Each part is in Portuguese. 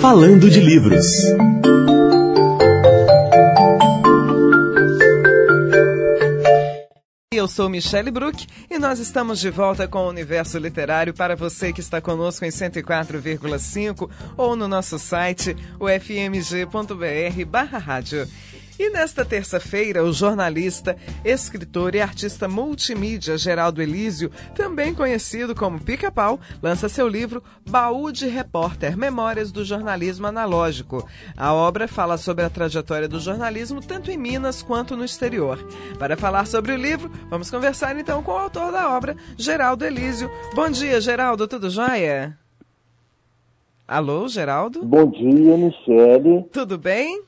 Falando de Livros. Eu sou Michele Bruck e nós estamos de volta com o Universo Literário para você que está conosco em 104,5 ou no nosso site, ufmg.br/rádio. E nesta terça-feira, o jornalista, escritor e artista multimídia Geraldo Elísio, também conhecido como Pica-Pau, lança seu livro Baú de Repórter, Memórias do Jornalismo Analógico. A obra fala sobre a trajetória do jornalismo tanto em Minas quanto no exterior. Para falar sobre o livro, vamos conversar então com o autor da obra, Geraldo Elísio. Bom dia, Geraldo, tudo jóia? Alô, Geraldo? Bom dia, Michele. Tudo bem?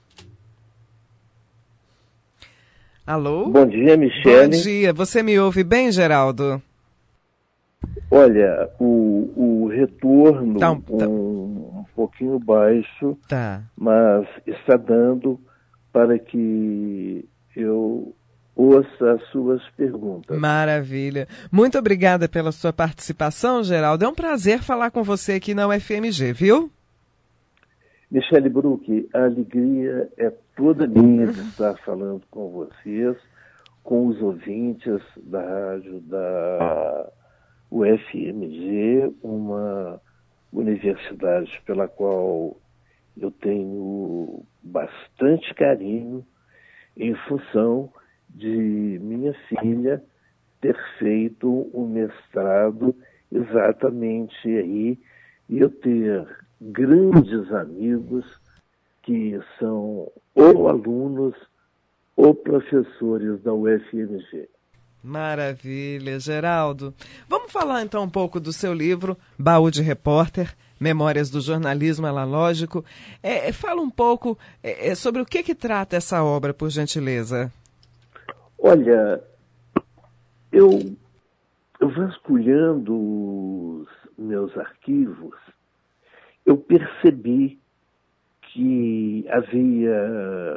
Alô? Bom dia, Michele. Bom dia. Você me ouve bem, Geraldo? Olha, o retorno um pouquinho baixo, mas está dando para que eu ouça as suas perguntas. Maravilha. Muito obrigada pela sua participação, Geraldo. É um prazer falar com você aqui na UFMG, viu? Michele Bruck, a alegria é toda minha de estar falando com vocês, com os ouvintes da rádio da UFMG, uma universidade pela qual eu tenho bastante carinho em função de minha filha ter feito um mestrado exatamente aí e eu ter grandes amigos que são ou alunos ou professores da UFMG. Maravilha, Geraldo. Vamos falar então um pouco do seu livro, Baú de Repórter, Memórias do Jornalismo Analógico. Fala um pouco sobre o que trata essa obra, por gentileza. Olha, eu vasculhando os meus arquivos, eu percebi que havia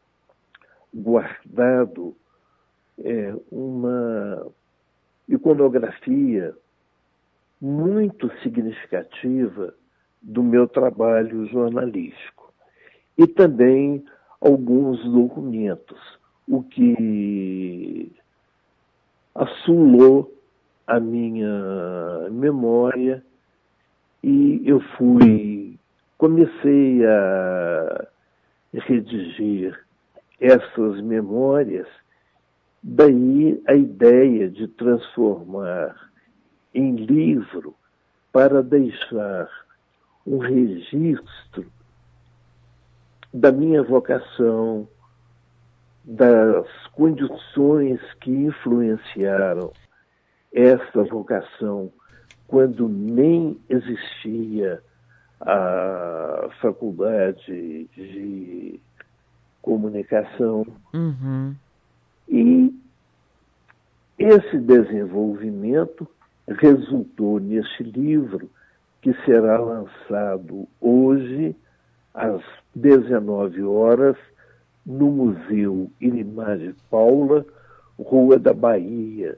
guardado uma iconografia muito significativa do meu trabalho jornalístico e também alguns documentos, o que assolou a minha memória. E eu comecei a redigir essas memórias, daí a ideia de transformar em livro para deixar um registro da minha vocação, das condições que influenciaram essa vocação, quando nem existia a faculdade de comunicação. Uhum. E esse desenvolvimento resultou neste livro que será lançado hoje, às 19 horas, no Museu Inimar de Paula, Rua da Bahia,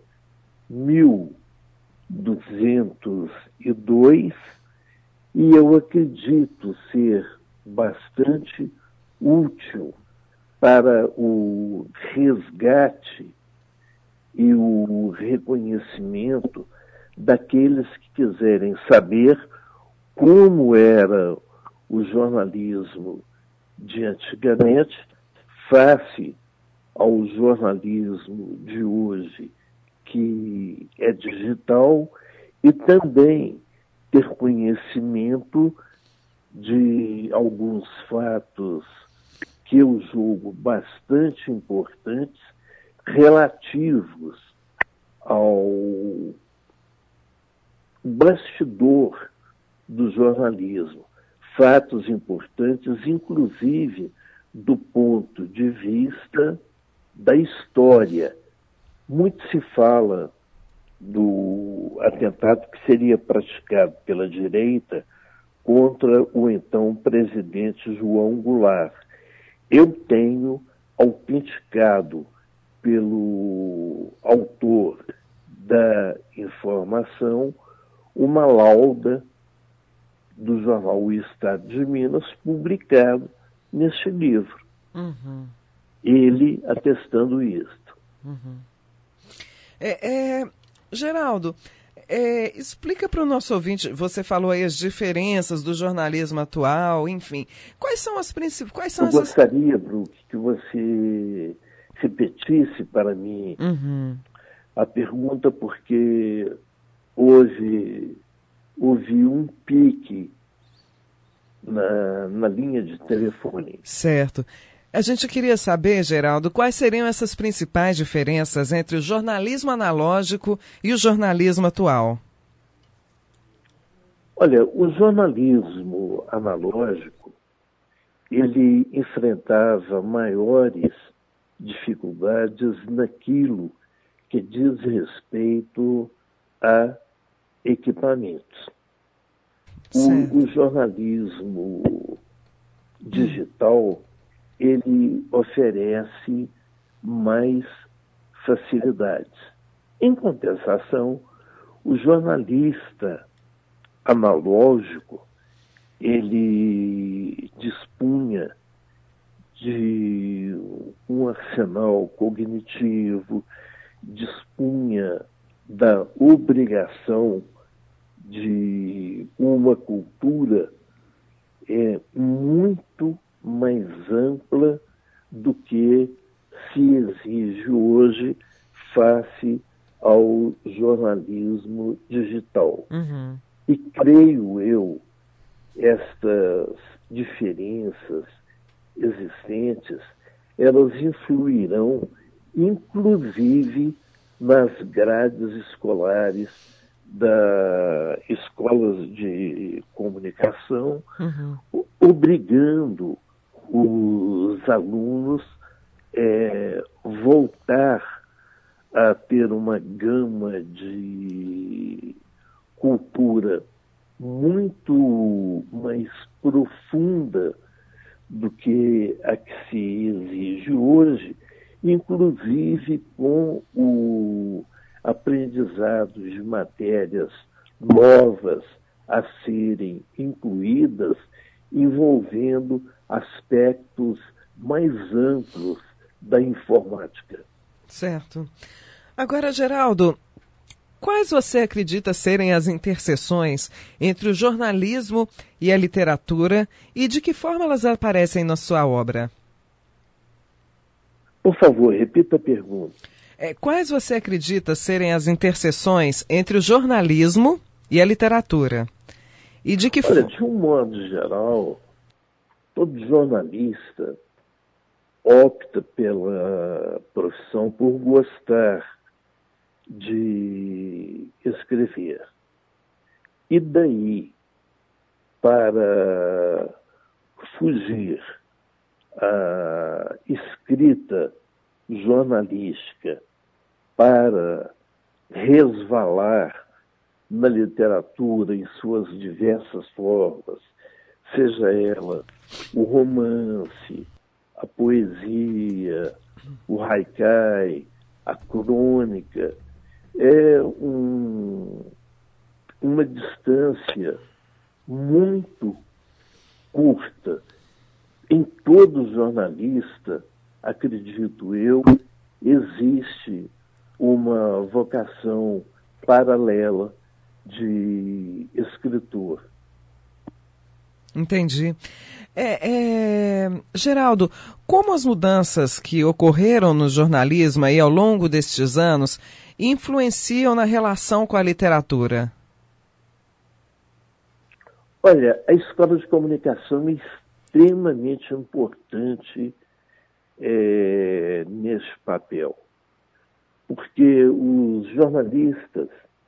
1202, e eu acredito ser bastante útil para o resgate e o reconhecimento daqueles que quiserem saber como era o jornalismo de antigamente face ao jornalismo de hoje, que é digital, e também ter conhecimento de alguns fatos que eu julgo bastante importantes relativos ao bastidor do jornalismo. Fatos importantes, inclusive do ponto de vista da história. Muito se fala do atentado que seria praticado pela direita contra o então presidente João Goulart. Eu tenho autenticado pelo autor da informação uma lauda do jornal O Estado de Minas, publicado neste livro. Uhum. Ele atestando isto. Uhum. Geraldo, explica para o nosso ouvinte, você falou aí as diferenças do jornalismo atual, enfim. Quais são as principais? Eu gostaria, Bruce, que você repetisse para mim a pergunta, porque hoje houve um pique na linha de telefone. Certo. A gente queria saber, Geraldo, quais seriam essas principais diferenças entre o jornalismo analógico e o jornalismo atual? Olha, o jornalismo analógico, ele enfrentava maiores dificuldades naquilo que diz respeito a equipamentos. O jornalismo digital, ele oferece mais facilidades. Em compensação, o jornalista analógico, ele dispunha de um arsenal cognitivo, dispunha da obrigação de uma cultura muito mais ampla do que se exige hoje face ao jornalismo digital. Uhum. E creio eu, estas diferenças existentes, elas influirão inclusive nas grades escolares das escolas de comunicação, obrigando os alunos voltar a ter uma gama de cultura muito mais profunda do que a que se exige hoje, inclusive com o aprendizado de matérias novas a serem incluídas, envolvendo aspectos mais amplos da informática. Certo. Agora, Geraldo, quais você acredita serem as interseções entre o jornalismo e a literatura e de que forma elas aparecem na sua obra? Por favor, repita a pergunta. Quais você acredita serem as interseções entre o jornalismo e a literatura? E de que Olha, de um modo geral, todo jornalista opta pela profissão por gostar de escrever. E daí, para fugir à escrita jornalística, para resvalar na literatura em suas diversas formas, seja ela o romance, a poesia, o haikai, a crônica, é uma distância muito curta. Em todo jornalista, acredito eu, existe uma vocação paralela de escritor. Entendi. Geraldo, como as mudanças que ocorreram no jornalismo aí ao longo destes anos influenciam na relação com a literatura? Olha, a escola de comunicação é extremamente importante nesse papel, porque os jornalistas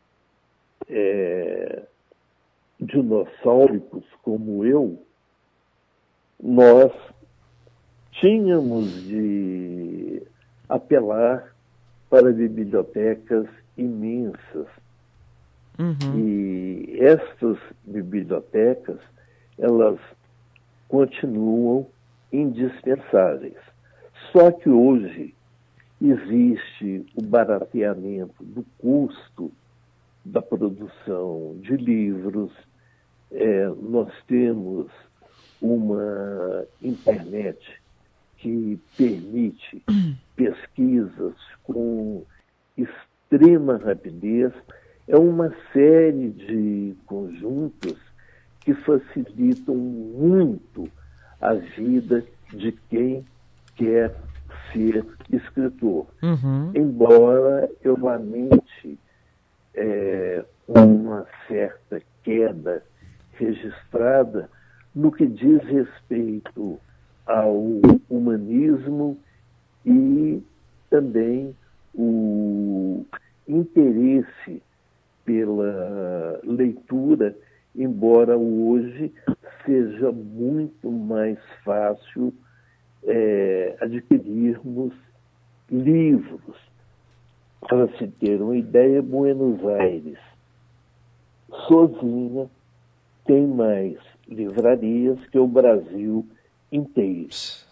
dinossauricos como eu, nós tínhamos de apelar para bibliotecas imensas. E estas bibliotecas, elas continuam indispensáveis. Só que hoje existe o barateamento do custo da produção de livros, nós temos uma internet que permite pesquisas com extrema rapidez, é uma série de conjuntos que facilitam muito a vida de quem quer ser escritor. Embora eu lamente uma certa queda registrada no que diz respeito ao humanismo e também o interesse pela leitura, embora hoje seja muito mais fácil adquirirmos livros. Para se ter uma ideia, Buenos Aires, sozinha, tem mais livrarias que o Brasil inteiro.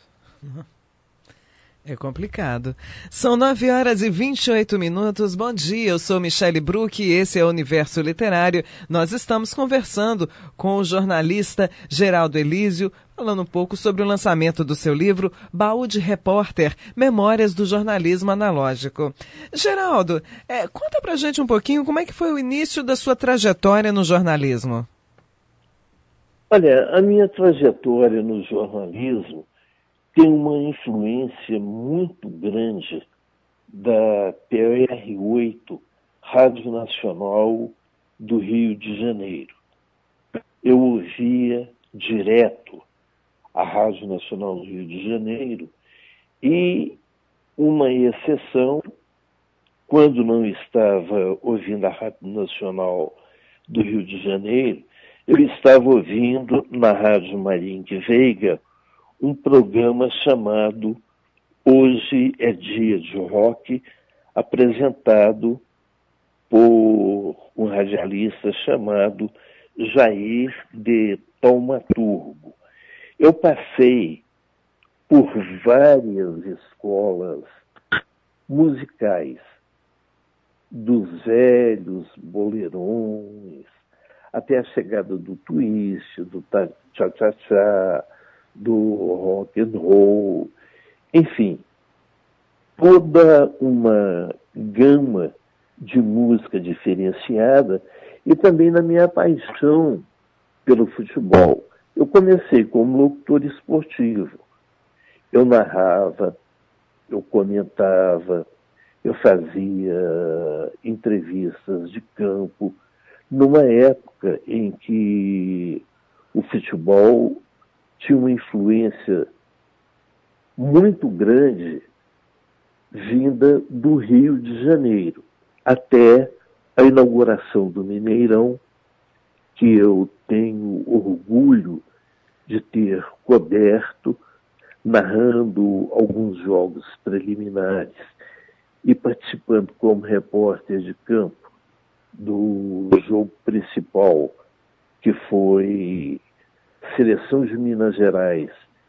É complicado. São 9h28. Bom dia, eu sou Michele Bruck e esse é o Universo Literário. Nós estamos conversando com o jornalista Geraldo Elísio, falando um pouco sobre o lançamento do seu livro Baú de Repórter, Memórias do Jornalismo Analógico. Geraldo, conta pra gente um pouquinho como é que foi o início da sua trajetória no jornalismo. Olha, a minha trajetória no jornalismo tem uma influência muito grande da PR8, Rádio Nacional do Rio de Janeiro. Eu ouvia direto a Rádio Nacional do Rio de Janeiro e uma exceção, quando não estava ouvindo a Rádio Nacional do Rio de Janeiro, eu estava ouvindo na Rádio Maringue Veiga um programa chamado Hoje é Dia de Rock, apresentado por um radialista chamado Jair de Taumaturgo. Eu passei por várias escolas musicais, dos velhos boleirões, até a chegada do twist, do cha-cha-cha, do rock and roll, enfim, toda uma gama de música diferenciada e também na minha paixão pelo futebol. Eu comecei como locutor esportivo. Eu narrava, eu comentava, eu fazia entrevistas de campo, numa época em que o futebol tinha uma influência muito grande vinda do Rio de Janeiro, até a inauguração do Mineirão, que eu tenho orgulho de ter coberto, narrando alguns jogos preliminares e participando como repórter de campo do jogo principal, que foi Seleção de Minas Gerais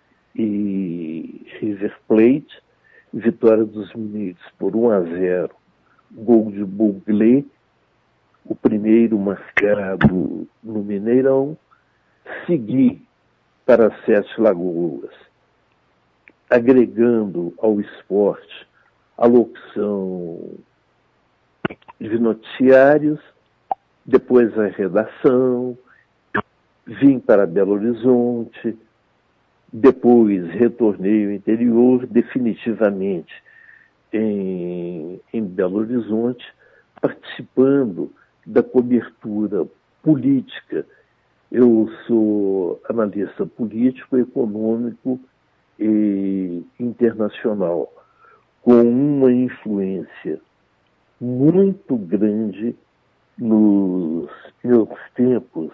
e River Plate, vitória dos mineiros por 1-0, gol de Buglé, o primeiro marcado no Mineirão. Segui para Sete Lagoas, agregando ao esporte a locução de noticiários, depois a redação, vim para Belo Horizonte, depois retornei ao interior, definitivamente em Belo Horizonte, participando da cobertura política. Eu sou analista político, econômico e internacional, com uma influência muito grande nos meus tempos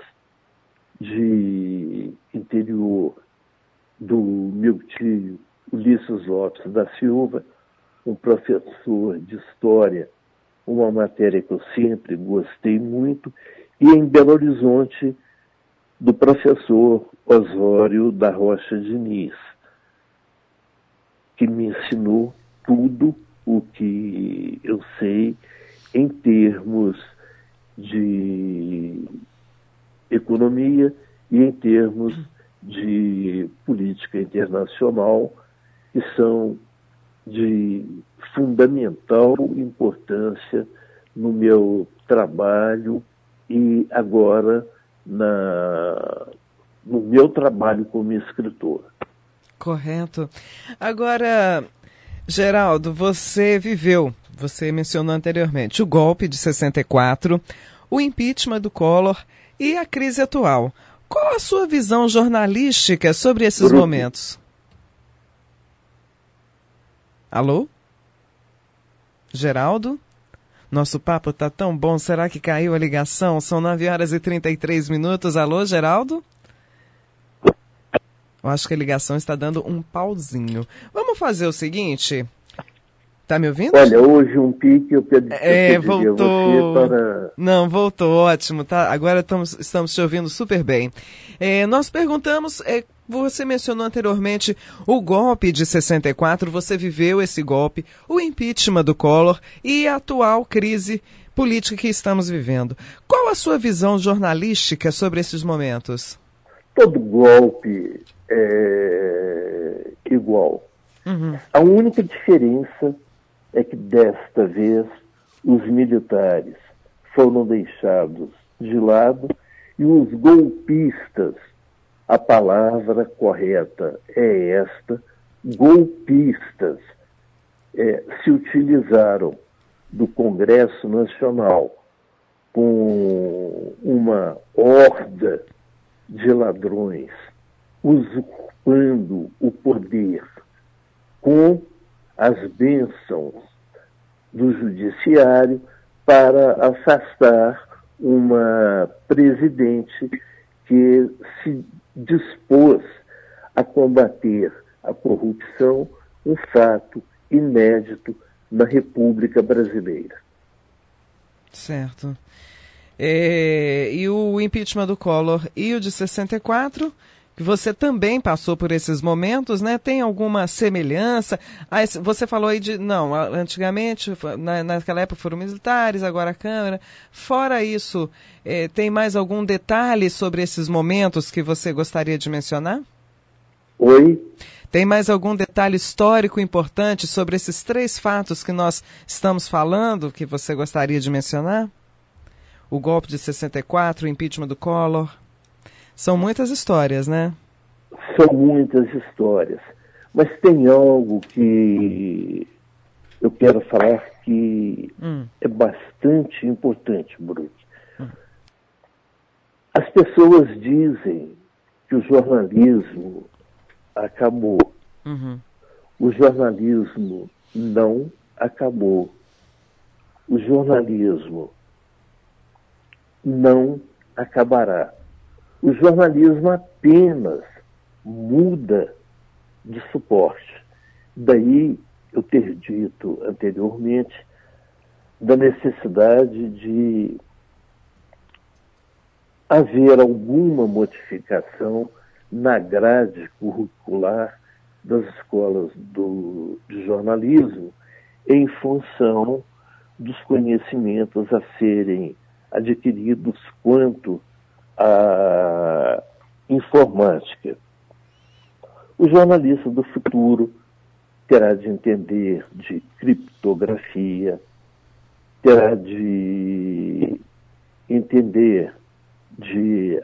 de interior do meu tio Ulisses Lopes da Silva, um professor de história, uma matéria que eu sempre gostei muito, e em Belo Horizonte, do professor Osório da Rocha Diniz, que me ensinou tudo o que eu sei em termos de economia e em termos de política internacional, que são de fundamental importância no meu trabalho e agora no meu trabalho como escritor. Correto. Agora, Geraldo, você mencionou anteriormente, o golpe de 64, o impeachment do Collor e a crise atual. Qual a sua visão jornalística sobre esses momentos? Alô? Geraldo? Nosso papo tá tão bom, será que caiu a ligação? São 9h33. Alô, Geraldo? Eu acho que a ligação está dando um pauzinho. Vamos fazer o seguinte... Tá me ouvindo? Olha, hoje um pique eu voltou. Você para... Não, voltou, ótimo, tá? Agora estamos te ouvindo super bem. Nós perguntamos, você mencionou anteriormente o golpe de 64, você viveu esse golpe, o impeachment do Collor e a atual crise política que estamos vivendo. Qual a sua visão jornalística sobre esses momentos? Todo golpe é igual. Uhum. A única diferença é que desta vez os militares foram deixados de lado e os golpistas, a palavra correta é esta, golpistas, se utilizaram do Congresso Nacional com uma horda de ladrões usurpando o poder com as bênçãos do judiciário para afastar uma presidente que se dispôs a combater a corrupção, um fato inédito na República Brasileira. Certo. E o impeachment do Collor e o de 64... que você também passou por esses momentos, né? Tem alguma semelhança? Você falou aí antigamente, naquela época foram militares, agora a Câmara. Fora isso, tem mais algum detalhe sobre esses momentos que você gostaria de mencionar? Oi? Tem mais algum detalhe histórico importante sobre esses 3 fatos que nós estamos falando que você gostaria de mencionar? O golpe de 64, o impeachment do Collor... São muitas histórias, né? São muitas histórias. Mas tem algo que eu quero falar que é bastante importante, Bruno. As pessoas dizem que o jornalismo acabou. Uhum. O jornalismo não acabou. O jornalismo não acabará. O jornalismo apenas muda de suporte. Daí eu ter dito anteriormente da necessidade de haver alguma modificação na grade curricular das escolas de jornalismo em função dos conhecimentos a serem adquiridos quanto à informática. O jornalista do futuro terá de entender de criptografia, terá de entender de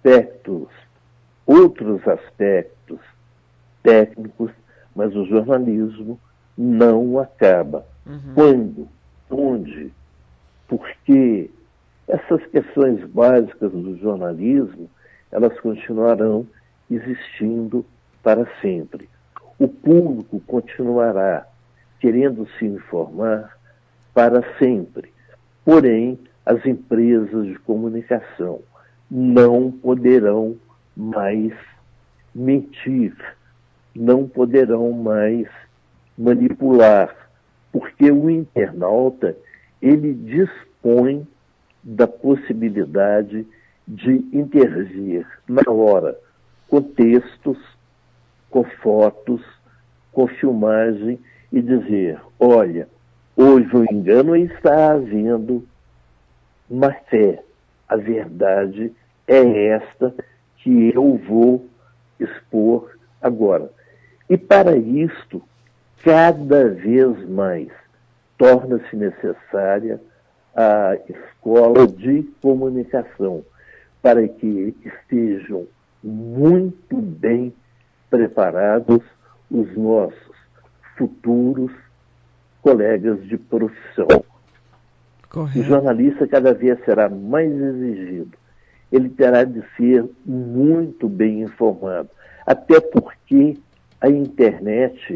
outros aspectos técnicos, mas o jornalismo não acaba. Uhum. Quando? Onde? Porque essas questões básicas do jornalismo, elas continuarão existindo para sempre. O público continuará querendo se informar para sempre. Porém, as empresas de comunicação não poderão mais mentir, não poderão mais manipular, porque o internauta, ele dispõe da possibilidade de intervir na hora com textos, com fotos, com filmagem e dizer, olha, hoje o engano está havendo má fé. A verdade é esta que eu vou expor agora. E para isto, cada vez mais torna-se necessária a escola de comunicação, para que estejam muito bem preparados os nossos futuros colegas de profissão. Correto. O jornalista cada vez será mais exigido. Ele terá de ser muito bem informado, até porque a internet,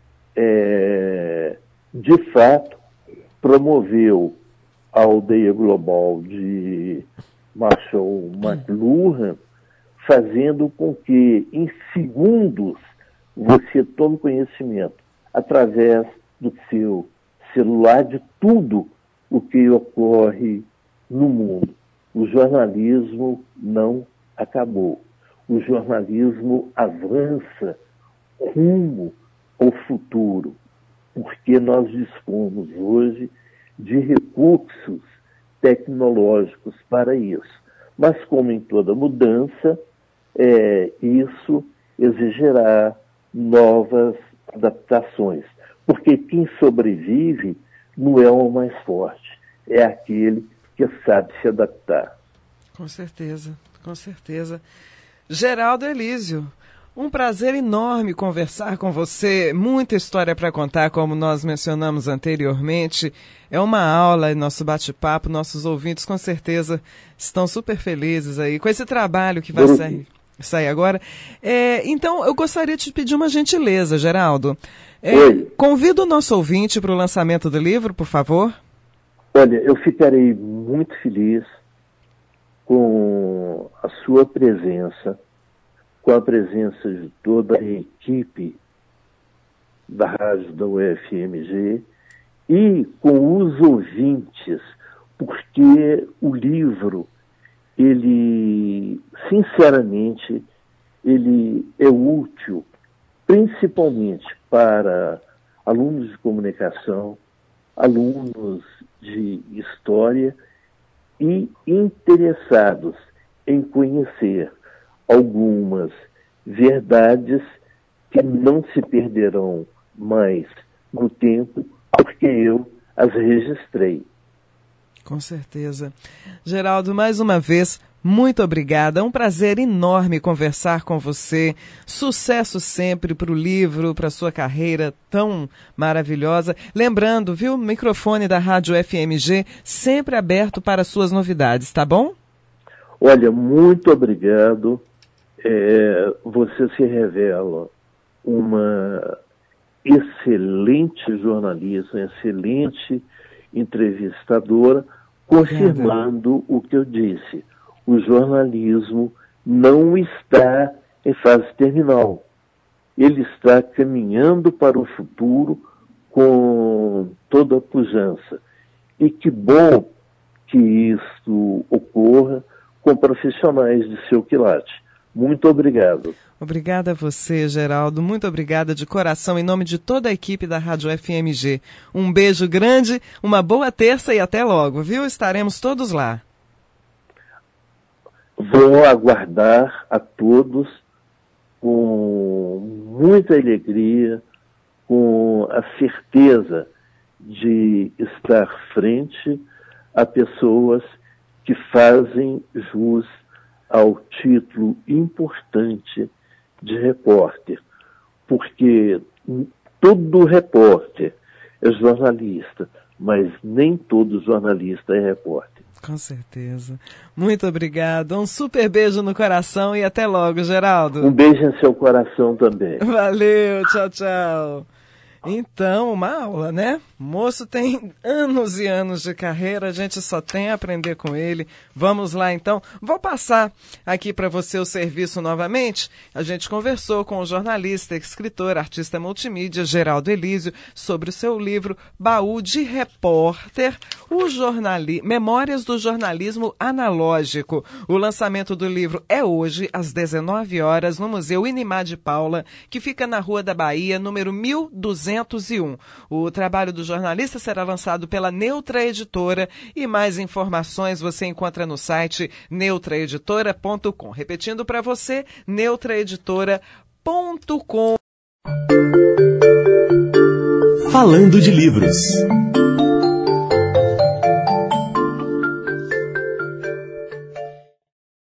de fato, promoveu a aldeia global de Marshall McLuhan, fazendo com que, em segundos, você tome conhecimento, através do seu celular, de tudo o que ocorre no mundo. O jornalismo não acabou. O jornalismo avança rumo ao futuro, porque nós dispomos hoje de recursos tecnológicos para isso. Mas, como em toda mudança, isso exigirá novas adaptações, porque quem sobrevive não é o mais forte, é aquele que sabe se adaptar. Com certeza, com certeza. Geraldo Elísio, um prazer enorme conversar com você, muita história para contar, como nós mencionamos anteriormente. É uma aula em nosso bate-papo, nossos ouvintes com certeza estão super felizes aí com esse trabalho que vai sair agora. Então, eu gostaria de te pedir uma gentileza, Geraldo. Convido o nosso ouvinte para o lançamento do livro, por favor. Olha, eu ficarei muito feliz com a sua presença, com a presença de toda a equipe da rádio da UFMG e com os ouvintes, porque o livro, ele, sinceramente, ele é útil principalmente para alunos de comunicação, alunos de história e interessados em conhecer algumas verdades que não se perderão mais no tempo, porque eu as registrei. Com certeza. Geraldo, mais uma vez, muito obrigada. É um prazer enorme conversar com você. Sucesso sempre para o livro, para a sua carreira tão maravilhosa. Lembrando, viu, o microfone da Rádio FMG sempre aberto para suas novidades, tá bom? Olha, muito obrigado. Você se revela uma excelente jornalista, excelente entrevistadora, confirmando o que eu disse. O jornalismo não está em fase terminal. Ele está caminhando para o futuro com toda a pujança. E que bom que isso ocorra com profissionais de seu quilate. Muito obrigado. Obrigada a você, Geraldo. Muito obrigada de coração, em nome de toda a equipe da Rádio FMG. Um beijo grande, uma boa terça e até logo, viu? Estaremos todos lá. Vou aguardar a todos com muita alegria, com a certeza de estar frente a pessoas que fazem jus ao título importante de repórter, porque todo repórter é jornalista, mas nem todo jornalista é repórter. Com certeza. Muito obrigado. Um super beijo no coração e até logo, Geraldo. Um beijo em seu coração também. Valeu, tchau, tchau. Então, uma aula, né? O moço tem anos e anos de carreira, a gente só tem a aprender com ele. Vamos lá, então. Vou passar aqui para você o serviço novamente. A gente conversou com o jornalista, escritor, artista multimídia, Geraldo Elísio, sobre o seu livro Baú de Repórter, Memórias do Jornalismo Analógico. O lançamento do livro é hoje, às 19 horas, no Museu Inimar de Paula, que fica na Rua da Bahia, número 1201. O trabalho do Jornalista será lançado pela Neutra Editora e mais informações você encontra no site neutraeditora.com. Repetindo para você, neutraeditora.com. Falando de livros.